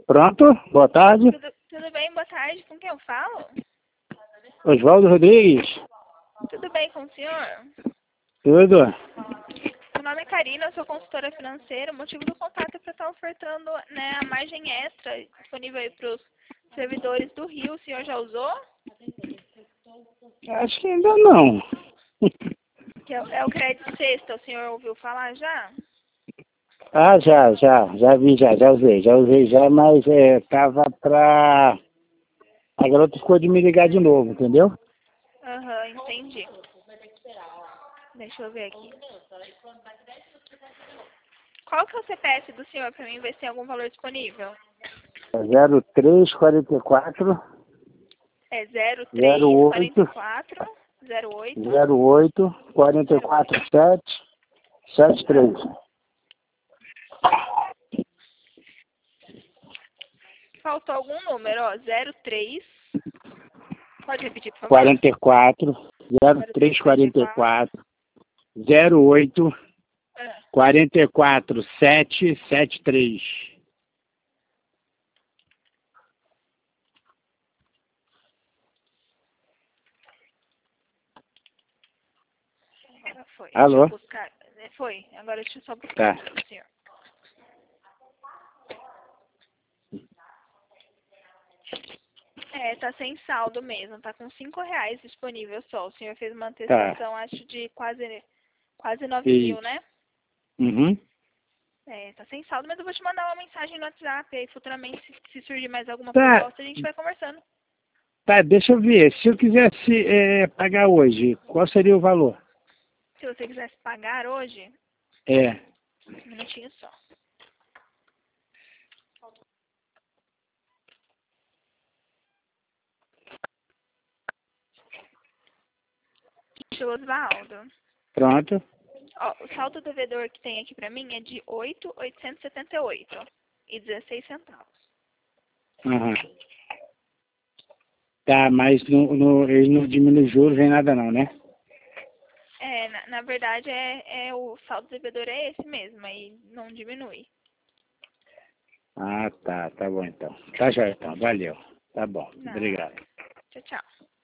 Pronto? Boa tarde. Tudo bem? Boa tarde. Com quem eu falo? Oswaldo Rodrigues. Tudo bem com o senhor? Tudo? Meu nome é Karina, eu sou consultora financeira. O motivo do contato é para estar ofertando, né, a margem extra disponível aí para os servidores do Rio. O senhor já usou? Acho que ainda não. Que é o crédito sexta. O senhor ouviu falar já? Ah, já vi, já usei já, mas tava pra... A garota ficou de me ligar de novo, entendeu? Aham, entendi. Deixa eu ver aqui. Qual que é o CPF do senhor para mim ver se tem algum valor disponível? 0344 É 08 0344 08 08 44 7 73. Faltou algum número, ó. 03. Pode repetir, por favor? 44 0344 08 44 773. Agora foi. Alô? Deixa eu buscar. Foi. Agora deixa eu só buscar Tá. aqui, senhor. Tá sem saldo mesmo. Tá com R$ 5 disponível só. O senhor fez uma antecipação, acho, de quase 9 mil, Isso. né? Uhum. Tá sem saldo, mas eu vou te mandar uma mensagem no WhatsApp. Aí futuramente, se surgir mais alguma Tá, proposta, a gente vai conversando. tá, deixa eu ver. Se eu quisesse pagar hoje, qual seria o valor? Se você quisesse pagar hoje, É. um minutinho só. Osvaldo. Pronto. Ó, o saldo devedor que tem aqui pra mim é de 8.878 e 16 centavos. Uhum. Tá, mas eles não diminuem juros nem nada não, né? Na verdade, o saldo devedor é esse mesmo, aí não diminui. Ah, tá bom então. Tá já então, valeu. Tá bom, Nada. obrigado. Tchau, tchau.